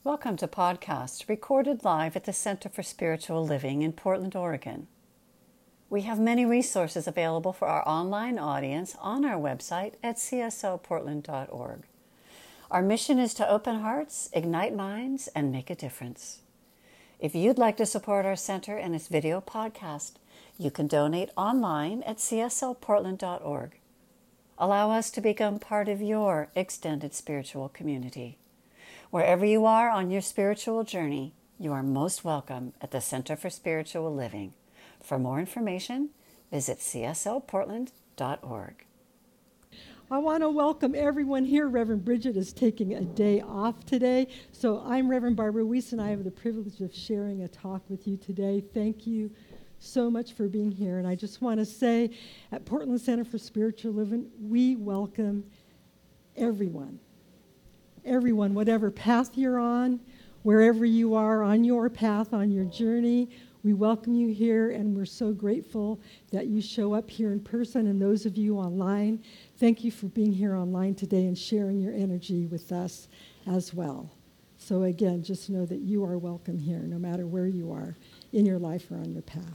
Welcome to podcast recorded live at the Center for Spiritual Living in Portland, Oregon. We have many resources available for our online audience on our website at csoportland.org. Our mission is to open hearts, ignite minds, and make a difference. If you'd like to support our center and its video podcast, you can donate online at csoportland.org. Allow us to become part of your extended spiritual community. Wherever you are on your spiritual journey, you are most welcome at the Center for Spiritual Living. For more information, visit csoportland.org. I want to welcome everyone here. Reverend Bridget is taking a day off today. So I'm Reverend Barbara Weiss, and I have the privilege of sharing a talk with you today. Thank you so much for being here. And I just want to say, at Portland Center for Spiritual Living, we welcome everyone. Everyone, whatever path you're on, wherever you are on your path, on your journey, we welcome you here, and we're so grateful that you show up here in person. And those of you online, thank you for being here online today and sharing your energy with us as well. So again, just know that you are welcome here, no matter where you are in your life or on your path.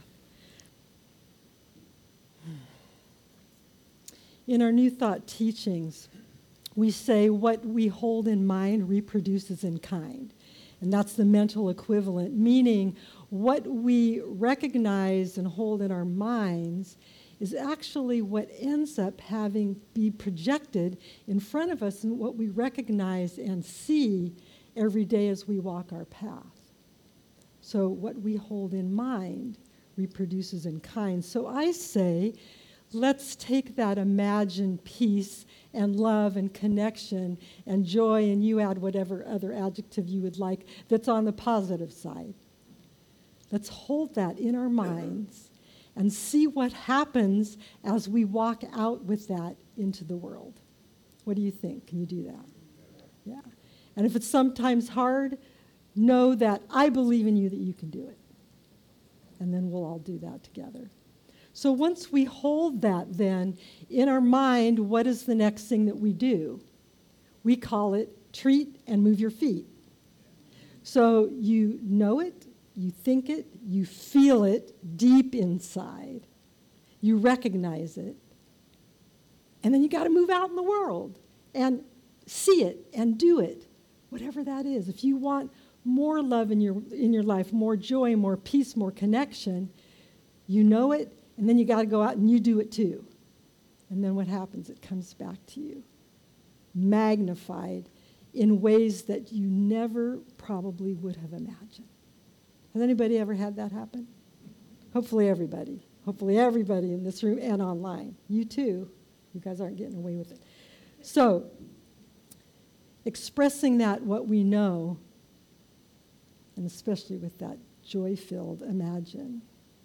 In our New Thought teachings, we say what we hold in mind reproduces in kind. And that's the mental equivalent, meaning what we recognize and hold in our minds is actually what ends up having be projected in front of us and what we recognize and see every day as we walk our path. So what we hold in mind reproduces in kind. So I say, let's take that imagined peace and love and connection and joy, and you add whatever other adjective you would like that's on the positive side. Let's hold that in our minds and see what happens as we walk out with that into the world. What do you think? Can you do that? Yeah. And if it's sometimes hard, know that I believe in you that you can do it. And then we'll all do that together. So once we hold that then in our mind, what is the next thing that we do? We call it treat and move your feet. So you know it, you think it, you feel it deep inside. You recognize it. And then you got to move out in the world and see it and do it, whatever that is. If you want more love in your life, more joy, more peace, more connection, you know it. And then you got to go out and you do it too. And then what happens? It comes back to you, magnified in ways that you never probably would have imagined. Has anybody ever had that happen? Hopefully everybody. Hopefully everybody in this room and online. You too. You guys aren't getting away with it. So, expressing that what we know, and especially with that joy-filled imagine,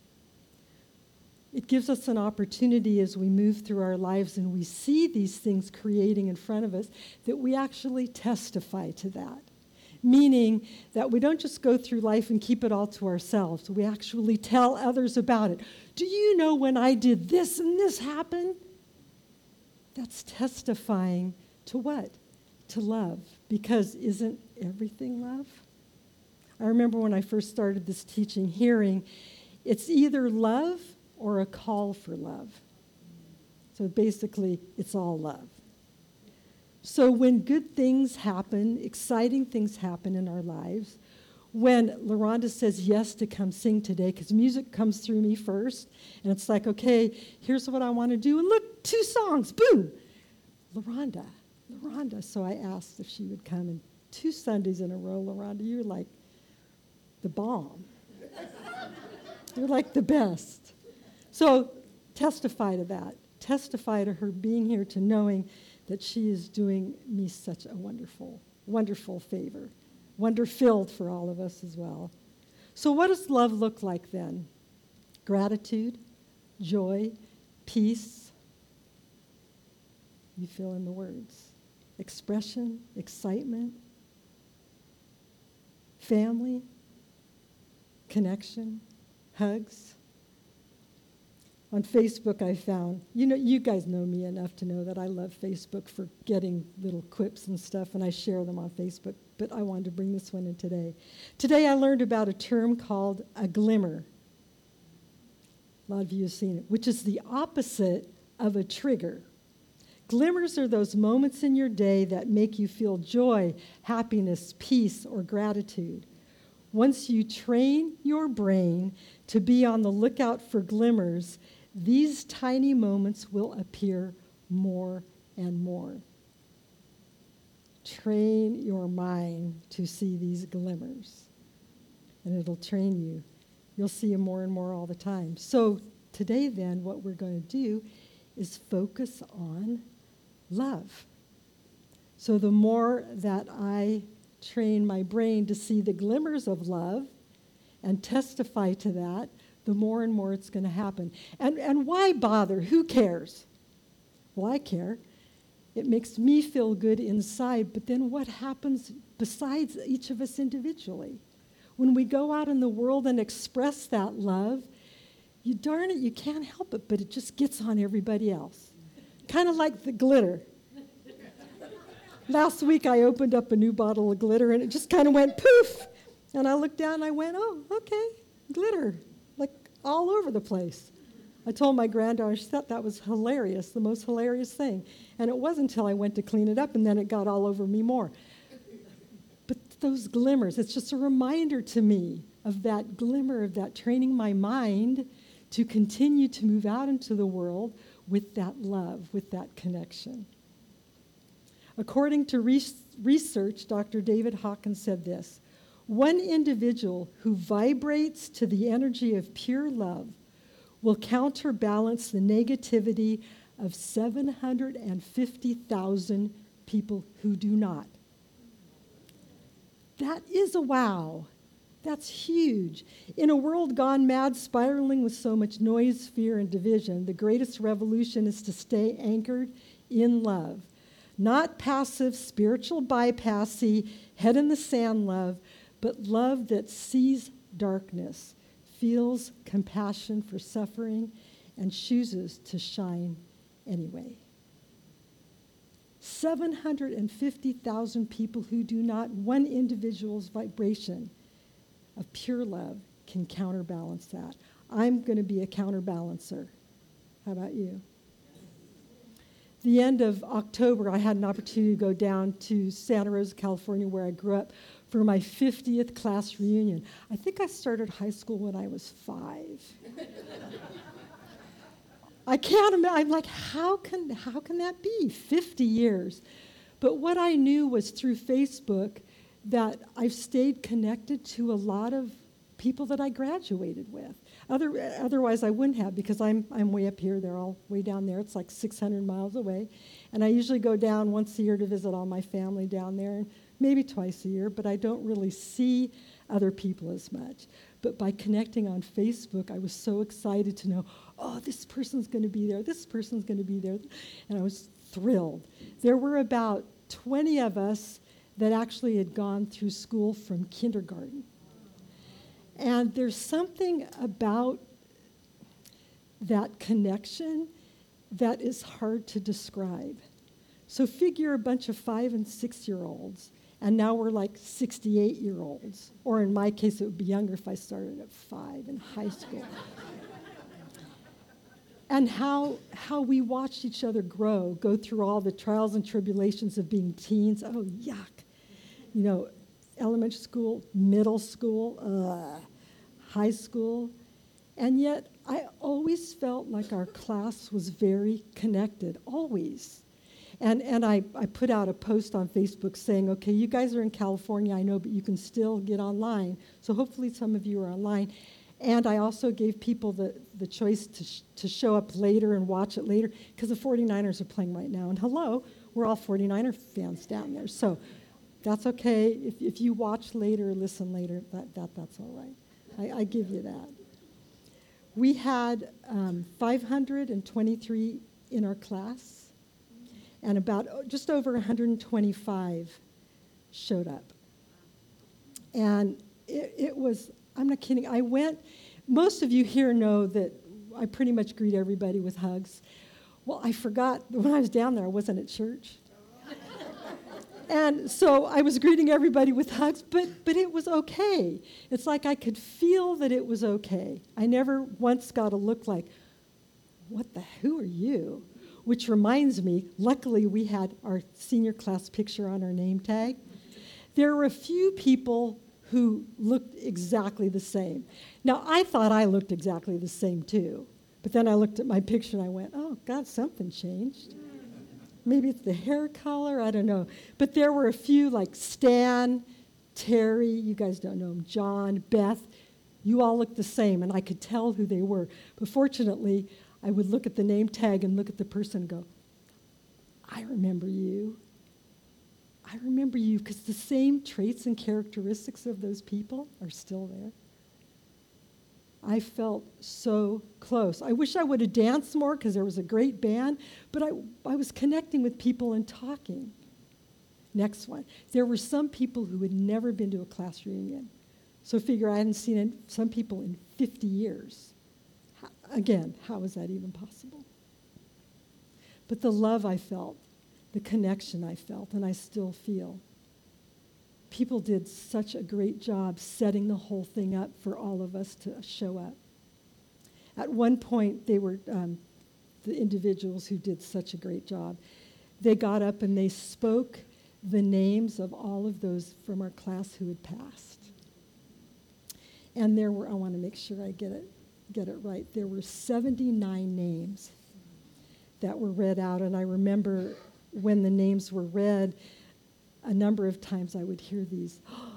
it gives us an opportunity as we move through our lives and we see these things creating in front of us that we actually testify to that. Meaning that we don't just go through life and keep it all to ourselves. We actually tell others about it. Do you know when I did this and this happened? That's testifying to what? To love. Because isn't everything love? I remember when I first started this teaching, hearing it's either love or a call for love. So basically, it's all love. So when good things happen, exciting things happen in our lives, when LaRonda says yes to come sing today, because music comes through me first, and it's like, okay, here's what I want to do, and look, 2 songs, boom! LaRonda. So I asked if she would come, and 2 Sundays in a row, LaRonda, you're like the bomb. You're like the best. So testify to that. Testify to her being here, to knowing that she is doing me such a wonderful, wonderful favor. Wonder-filled for all of us as well. So what does love look like then? Gratitude, joy, peace. You fill in the words. Expression, excitement, family, connection, hugs. on Facebook I found, you guys know me enough to know that I love Facebook for getting little quips and stuff, and I share them on Facebook, but I wanted to bring this one in today. Today I learned about a term called a glimmer. A lot of you have seen it, which is the opposite of a trigger. Glimmers are those moments in your day that make you feel joy, happiness, peace, or gratitude. Once you train your brain to be on the lookout for glimmers, these tiny moments will appear more and more. Train your mind to see these glimmers, and it'll train you. You'll see them more and more all the time. So today then, what we're going to do is focus on love. So the more that I train my brain to see the glimmers of love and testify to that, the more and more it's going to happen. And why bother? Who cares? Well, I care. It makes me feel good inside, but then what happens besides each of us individually? When we go out in the world and express that love, you darn it, you can't help it, but it just gets on everybody else. Kind of like the glitter. Last week I opened up a new bottle of glitter and it just kind of went poof. And I looked down and I went, oh, okay, glitter, like all over the place. I told my granddaughter, she thought that was hilarious, the most hilarious thing. And it wasn't until I went to clean it up and then it got all over me more. But those glimmers, it's just a reminder to me of that glimmer, of that training my mind to continue to move out into the world with that love, with that connection. According to research, Dr. David Hawkins said this: one individual who vibrates to the energy of pure love will counterbalance the negativity of 750,000 people who do not. That is a wow. That's huge. In a world gone mad, spiraling with so much noise, fear, and division, the greatest revolution is to stay anchored in love. Not passive, spiritual bypassy, head in the sand love, but love that sees darkness, feels compassion for suffering, and chooses to shine anyway. 750,000 people who do not, one individual's vibration of pure love can counterbalance that. I'm going to be a counterbalancer. How about you? The end of October, I had an opportunity to go down to Santa Rosa, California, where I grew up, for my 50th class reunion. I think I started high school when I was 5. I can't imagine. I'm like, how can that be? 50 years. But what I knew was through Facebook that I've stayed connected to a lot of people that I graduated with. Otherwise, I wouldn't have, because I'm way up here. They're all way down there. It's like 600 miles away. And I usually go down once a year to visit all my family down there, and maybe twice a year, but I don't really see other people as much. But by connecting on Facebook, I was so excited to know, oh, this person's going to be there, this person's going to be there. And I was thrilled. There were about 20 of us that actually had gone through school from kindergarten. And there's something about that connection that is hard to describe. So figure a bunch of 5- and 6-year-olds, and now we're like 68-year-olds. Or in my case, it would be younger if I started at 5 in high school. And how we watched each other go through all the trials and tribulations of being teens. Oh, yuck. You know, elementary school, middle school, high school. And yet, I always felt like our class was very connected, always. And I put out a post on Facebook saying, okay, you guys are in California, I know, but you can still get online. So hopefully some of you are online. And I also gave people the choice to show up later and watch it later, because the 49ers are playing right now. And hello, we're all 49er fans down there. So that's okay. If you watch later or listen later, that's all right. I give you that. We had 523 in our class, and about just over 125 showed up. And it was, I'm not kidding, most of you here know that I pretty much greet everybody with hugs. Well, I forgot when I was down there, I wasn't at church. And so I was greeting everybody with hugs, but it was okay. It's like I could feel that it was okay. I never once got a look like, who are you? Which reminds me, luckily we had our senior class picture on our name tag. There were a few people who looked exactly the same. Now, I thought I looked exactly the same too, but then I looked at my picture and I went, oh, God, something changed. Maybe it's the hair color, I don't know. But there were a few like Stan, Terry, you guys don't know him, John, Beth. You all looked the same, and I could tell who they were. But fortunately, I would look at the name tag and look at the person and go, I remember you. I remember you, because the same traits and characteristics of those people are still there. I felt so close. I wish I would have danced more because there was a great band, but I was connecting with people and talking. Next one. There were some people who had never been to a class reunion. So figure I hadn't seen some people in 50 years. Again, how is that even possible? But the love I felt, the connection I felt, and I still feel. People did such a great job setting the whole thing up for all of us to show up. At one point, they were the individuals who did such a great job. They got up and they spoke the names of all of those from our class who had passed. And there were, I want to make sure I get it right, there were 79 names that were read out. And I remember when the names were read, a number of times I would hear these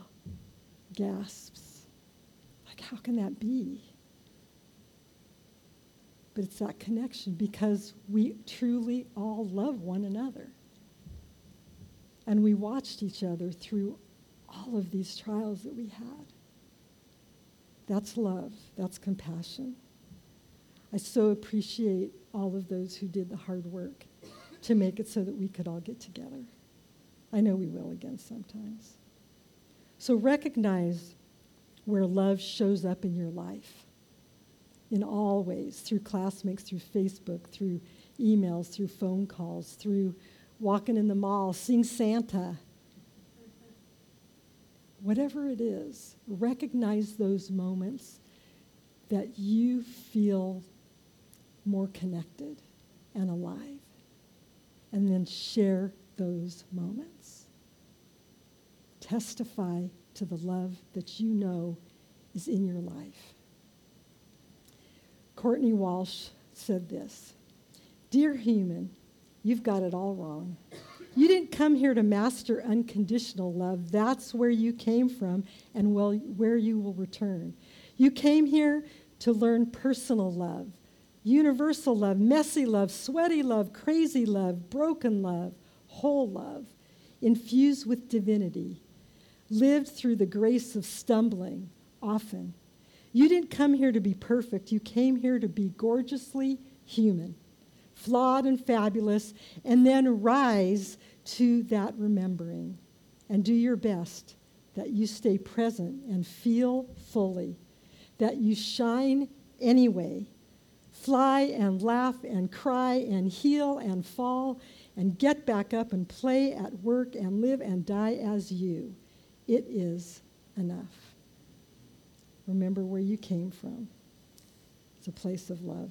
gasps. Like, how can that be? But it's that connection because we truly all love one another. And we watched each other through all of these trials that we had. That's love. That's compassion. I so appreciate all of those who did the hard work to make it so that we could all get together. I know we will again sometimes. So recognize where love shows up in your life in all ways, through classmates, through Facebook, through emails, through phone calls, through walking in the mall, seeing Santa. Whatever it is, recognize those moments that you feel more connected and alive, and then share those moments. Testify to the love that you know is in your life. Courtney Walsh said this, "Dear human, you've got it all wrong. You didn't come here to master unconditional love. That's where you came from and where you will return. You came here to learn personal love, universal love, messy love, sweaty love, crazy love, broken love, whole love, infused with divinity, lived through the grace of stumbling often. You didn't come here to be perfect. You came here to be gorgeously human, flawed and fabulous, and then rise to that remembering and do your best that you stay present and feel fully, that you shine anyway, fly and laugh and cry and heal and fall and get back up and play at work and live and die as you. It is enough. Remember where you came from. It's a place of love."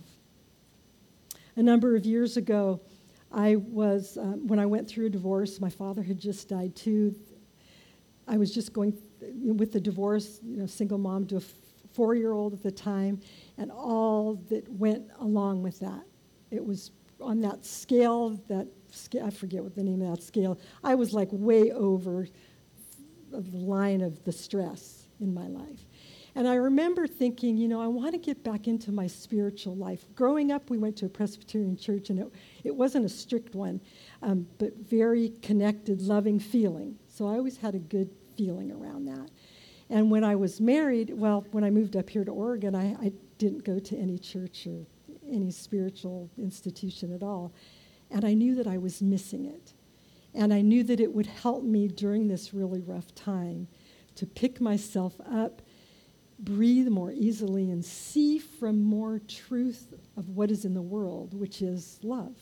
A number of years ago, I was, when I went through a divorce, my father had just died too. I was just going with the divorce, single mom to a 4-year-old at the time, and all that went along with that. It was on that scale, I forget what the name of that scale. I was like way over the line of the stress in my life. And I remember thinking, I want to get back into my spiritual life. Growing up, we went to a Presbyterian church, and it wasn't a strict one, but very connected, loving feeling. So I always had a good feeling around that. And when I was married, when I moved up here to Oregon, I didn't go to any church or any spiritual institution at all. And I knew that I was missing it. And I knew that it would help me during this really rough time to pick myself up breathe more easily and see from more truth of what is in the world, which is love.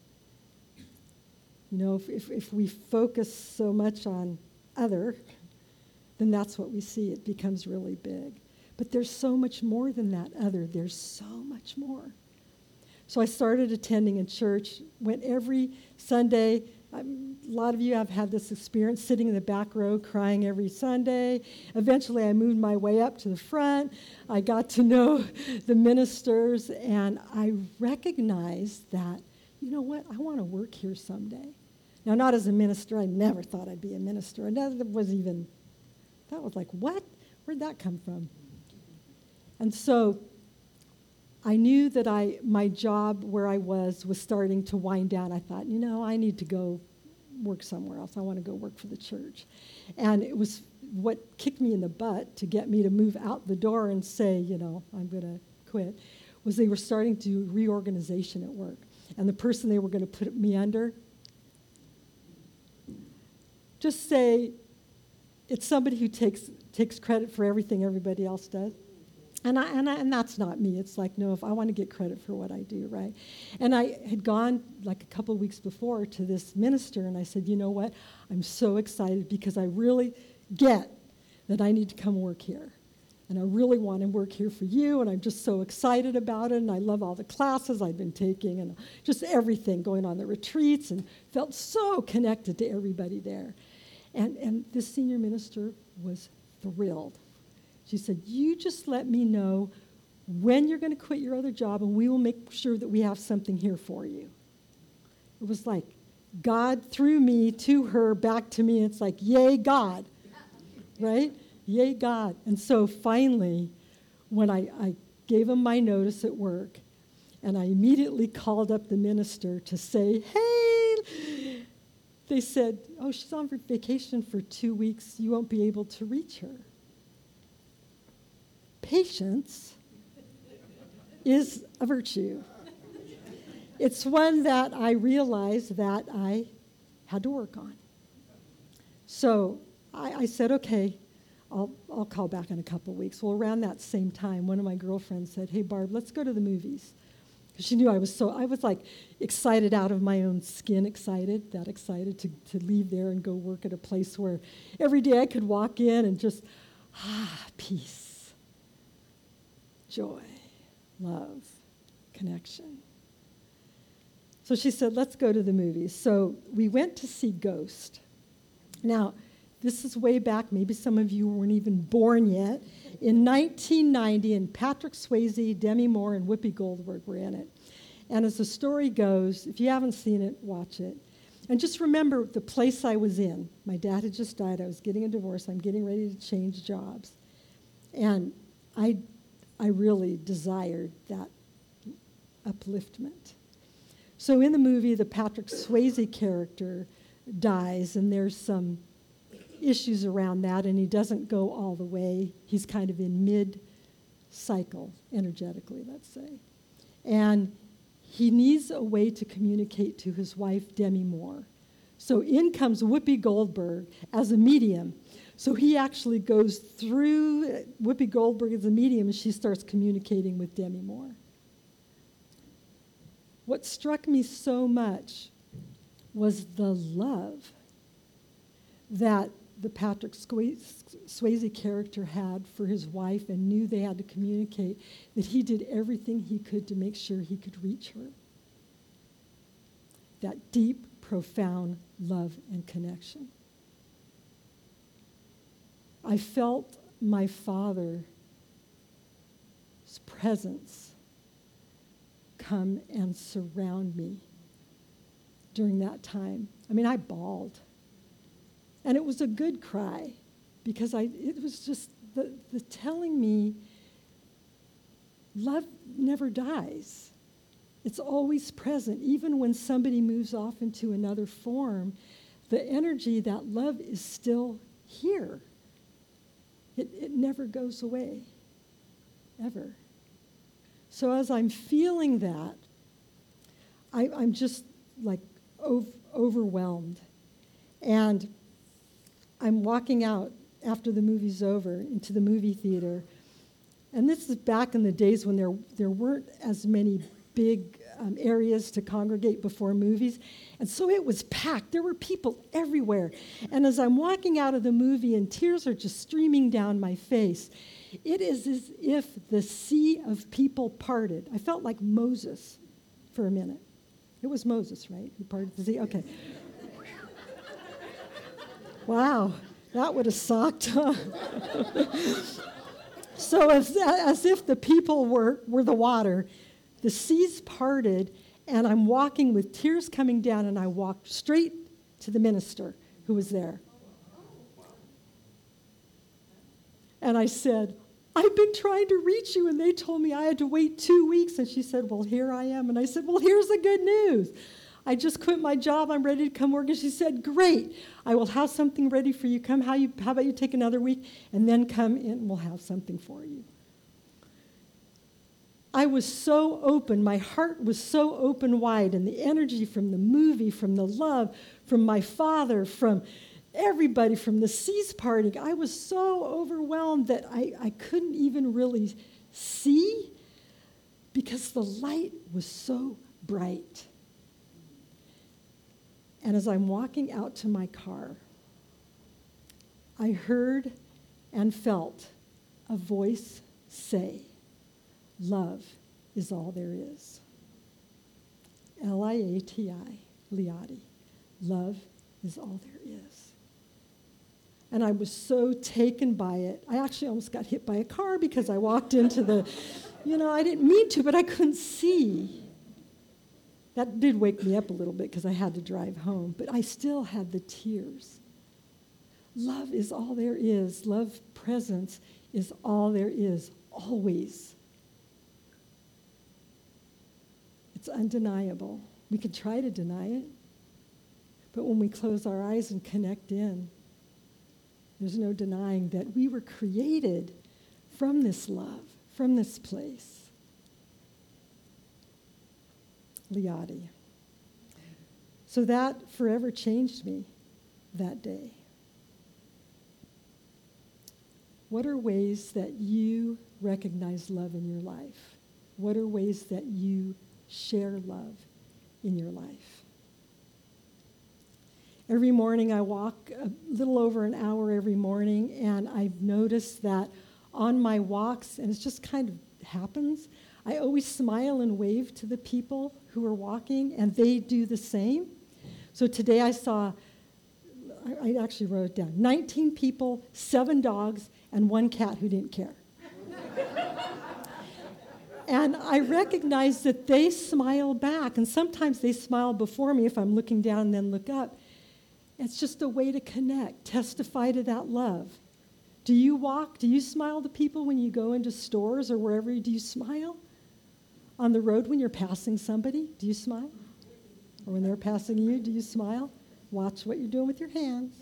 You know, if we focus so much on other, then that's what we see. It becomes really big. But there's so much more than that other. There's so much more. So I started attending a church, went every Sunday. A lot of you have had this experience, sitting in the back row crying every Sunday. Eventually I moved my way up to the front. I got to know the ministers, and I recognized that, you know what, I want to work here someday. Now, not as a minister. I never thought I'd be a minister. And that was like, what? Where'd that come from? And so I knew that my job where I was starting to wind down. I thought, you know, I need to go work somewhere else. I want to go work for the church. And it was what kicked me in the butt to get me to move out the door and say, you know, I'm going to quit, was they were starting to do reorganization at work. And the person they were going to put me under, just say it's somebody who takes credit for everything everybody else does. And that's not me. It's like, no, if I want to get credit for what I do, right? And I had gone like a couple of weeks before to this minister, and I said, you know what? I'm so excited because I really get that I need to come work here. And I really want to work here for you, and I'm just so excited about it, and I love all the classes I've been taking and just everything, going on the retreats, and felt so connected to everybody there. And this senior minister was thrilled. She said, you just let me know when you're going to quit your other job, and we will make sure that we have something here for you. It was like God through me to her, back to me. It's like, yay, God, right? Yay, God. And so finally, when I gave him my notice at work, and I immediately called up the minister to say, hey, they said, oh, she's on vacation for 2 weeks. You won't be able to reach her. Patience is a virtue. It's one that I realized that I had to work on. So I said, okay, I'll call back in a couple of weeks. Well, around that same time, one of my girlfriends said, hey, Barb, let's go to the movies. Because she knew I was like excited out of my own skin, excited to leave there and go work at a place where every day I could walk in and just, peace. Joy, love, connection. So she said, let's go to the movies. So we went to see Ghost. Now, this is way back. Maybe some of you weren't even born yet. In 1990, and Patrick Swayze, Demi Moore, and Whoopi Goldberg were in it. And as the story goes, if you haven't seen it, watch it. And just remember the place I was in. My dad had just died. I was getting a divorce. I'm getting ready to change jobs. And I really desired that upliftment. So in the movie, the Patrick Swayze character dies, and there's some issues around that, and he doesn't go all the way. He's kind of in mid-cycle, energetically, let's say. And he needs a way to communicate to his wife, Demi Moore. So in comes Whoopi Goldberg as a medium. So he actually goes through Whoopi Goldberg as a medium, and she starts communicating with Demi Moore. What struck me so much was the love that the Patrick Swayze character had for his wife, and knew they had to communicate, that he did everything he could to make sure he could reach her. That deep, profound love and connection. I felt my father's presence come and surround me during that time. I mean, I bawled. And it was a good cry, because it was just the telling me love never dies. It's always present. Even when somebody moves off into another form, the energy, that love is still here. It never goes away, ever. So as I'm feeling that, I'm just like overwhelmed. And I'm walking out after the movie's over into the movie theater, And this is back in the days when there weren't as many big areas to congregate before movies. And so it was packed. There were people everywhere. And as I'm walking out of the movie and tears are just streaming down my face, it is as if the sea of people parted. I felt like Moses for a minute. It was Moses, right? He parted the sea? Okay. Wow, that would have sucked. So as if the people were the water, the seas parted, and I'm walking with tears coming down, and I walked straight to the minister who was there. And I said, I've been trying to reach you, and they told me I had to wait 2 weeks. And she said, well, here I am. And I said, well, here's the good news. I just quit my job. I'm ready to come work. And she said, great. I will have something ready for you. Come. How about you take another week, and then come in, and we'll have something for you. I was so open. My heart was so open wide, and the energy from the movie, from the love, from my father, from everybody, from the seas parting, I was so overwhelmed that I couldn't even really see because the light was so bright. And as I'm walking out to my car, I heard and felt a voice say, love is all there is. Liati, Liati. Love is all there is. And I was so taken by it. I actually almost got hit by a car because I walked into the, I didn't mean to, but I couldn't see. That did wake me up a little bit because I had to drive home, but I still had the tears. Love is all there is. Love presence is all there is, always. It's undeniable. We can try to deny it, but when we close our eyes and connect in, there's no denying that we were created from this love, from this place. Liati. So that forever changed me that day. What are ways that you recognize love in your life? What are ways that you share love in your life? Every morning I walk a little over an hour every morning, and I've noticed that on my walks, and it just kind of happens, I always smile and wave to the people who are walking, and they do the same. So today I actually wrote it down, 19 people, 7 dogs, and 1 cat who didn't care. And I recognize that they smile back, and sometimes they smile before me if I'm looking down and then look up. It's just a way to connect, testify to that love. Do you walk? Do you smile to people when you go into stores or wherever? Do you smile? On the road when you're passing somebody, do you smile? Or when they're passing you, do you smile? Watch what you're doing with your hands.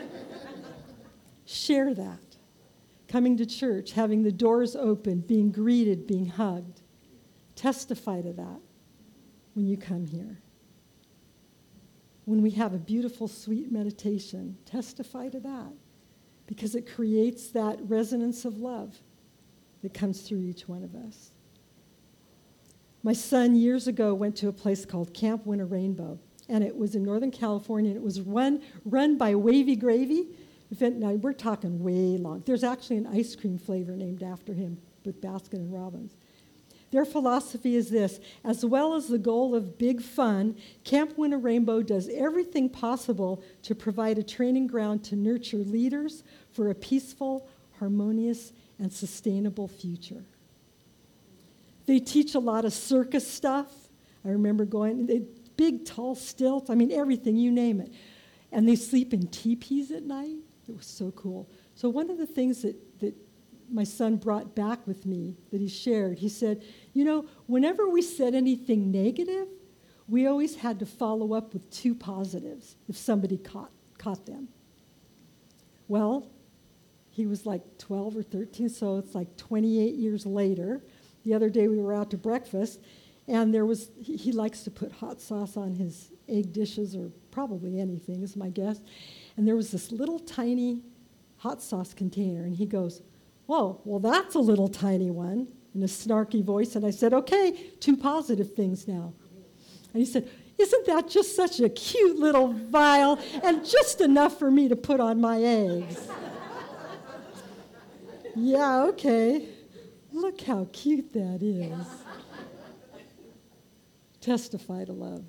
Share that. Coming to church, having the doors open, being greeted, being hugged. Testify to that when you come here. When we have a beautiful, sweet meditation, testify to that, because it creates that resonance of love that comes through each one of us. My son years ago went to a place called Camp Winter Rainbow, and it was in Northern California, and it was run by Wavy Gravy. Now, we're talking way long. There's actually an ice cream flavor named after him with Baskin and Robbins. Their philosophy is this: as well as the goal of big fun, Camp Winter Rainbow does everything possible to provide a training ground to nurture leaders for a peaceful, harmonious, and sustainable future. They teach a lot of circus stuff. I remember going, big, tall stilts, everything, you name it. And they sleep in teepees at night. It was so cool. So one of the things that my son brought back with me that he shared, he said, whenever we said anything negative, we always had to follow up with 2 positives if somebody caught them. Well, he was like 12 or 13, so it's like 28 years later. The other day we were out to breakfast, and he likes to put hot sauce on his egg dishes, or probably anything is my guess. And there was this little tiny hot sauce container, and he goes, Whoa, well, that's a little tiny one, in a snarky voice. And I said, okay, 2 positive things now. And he said, isn't that just such a cute little vial and just enough for me to put on my eggs? Yeah, okay. Look how cute that is. Testify to love.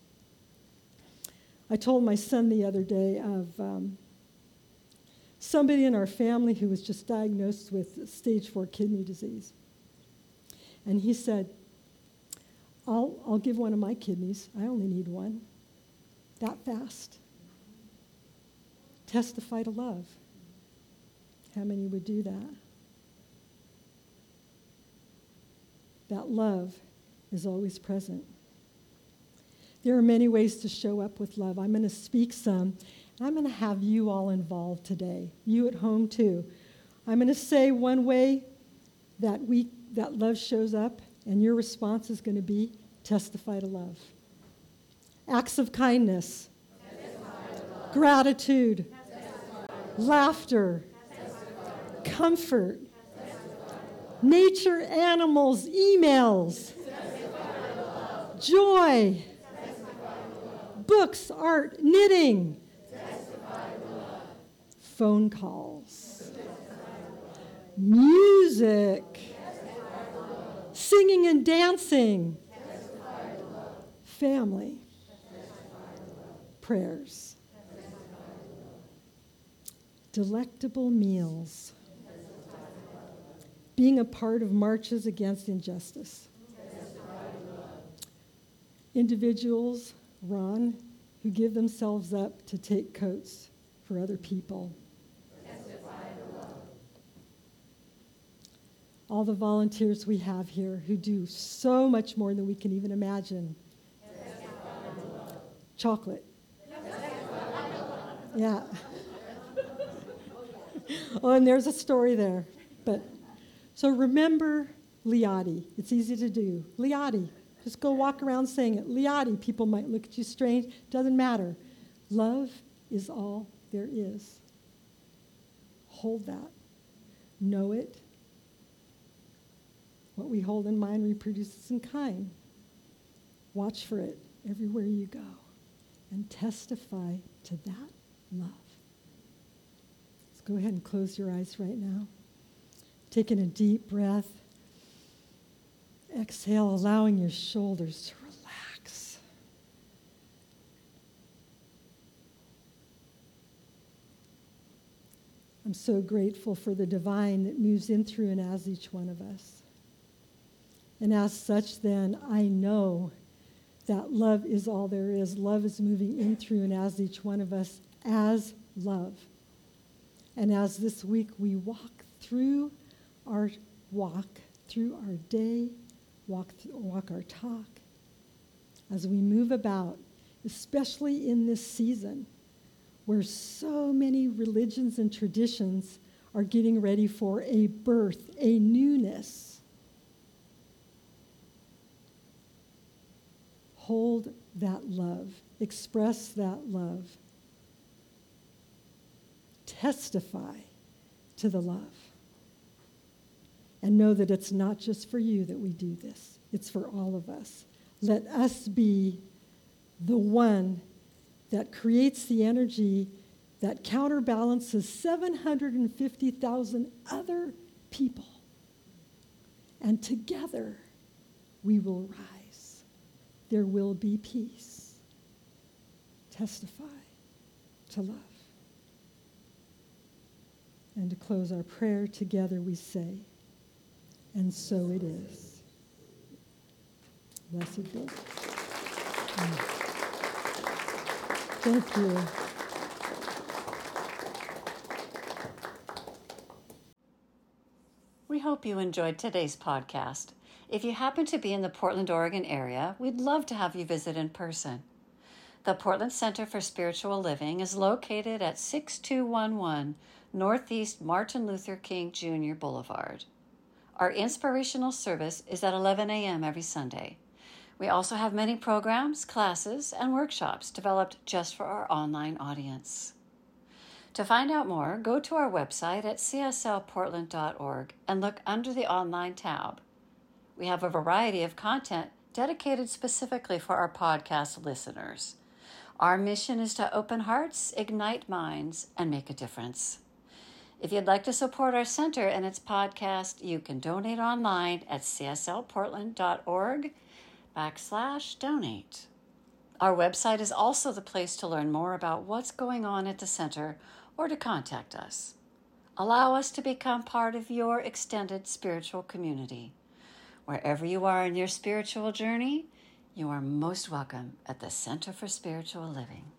I told my son the other day of somebody in our family who was just diagnosed with stage 4 kidney disease. And he said, I'll give one of my kidneys. I only need one. That fast. Testify to love. How many would do that? That love is always present. There are many ways to show up with love. I'm going to speak some, and I'm going to have you all involved today, you at home too. I'm going to say one way that love shows up, and your response is going to be testify to love. Acts of kindness, gratitude, laughter, comfort, nature, animals, emails, joy, books, art, knitting, phone calls, music, singing and dancing, family, prayers, delectable meals, being a part of marches against injustice, individuals, Ron, who give themselves up to take coats for other people, all the volunteers we have here who do so much more than we can even imagine. Chocolate. Yeah. Oh, and there's a story there. But so remember Liadi. It's easy to do. Liadi. Just go walk around saying it. Liadi. People might look at you strange. Doesn't matter. Love is all there is. Hold that. Know it. What we hold in mind reproduces in kind. Watch for it everywhere you go. And testify to that love. Let's go ahead and close your eyes right now. Taking a deep breath. Exhale, allowing your shoulders to relax. I'm so grateful for the divine that moves in through and as each one of us. And as such, then, I know that love is all there is. Love is moving in through and as each one of us as love. And as this week we walk through our day, walk our talk, as we move about, especially in this season where so many religions and traditions are getting ready for a birth, a newness. Hold that love. Express that love. Testify to the love. And know that it's not just for you that we do this. It's for all of us. Let us be the one that creates the energy that counterbalances 750,000 other people. And together we will rise. There will be peace. Testify to love. And to close our prayer together, we say, and so it is. Blessed be. Thank you. We hope you enjoyed today's podcast. If you happen to be in the Portland, Oregon area, we'd love to have you visit in person. The Portland Center for Spiritual Living is located at 6211 Northeast Martin Luther King Jr. Boulevard. Our inspirational service is at 11 a.m. every Sunday. We also have many programs, classes, and workshops developed just for our online audience. To find out more, go to our website at cslportland.org and look under the online tab. We have a variety of content dedicated specifically for our podcast listeners. Our mission is to open hearts, ignite minds, and make a difference. If you'd like to support our center and its podcast, you can donate online at cslportland.org/donate. Our website is also the place to learn more about what's going on at the center or to contact us. Allow us to become part of your extended spiritual community. Wherever you are in your spiritual journey, you are most welcome at the Center for Spiritual Living.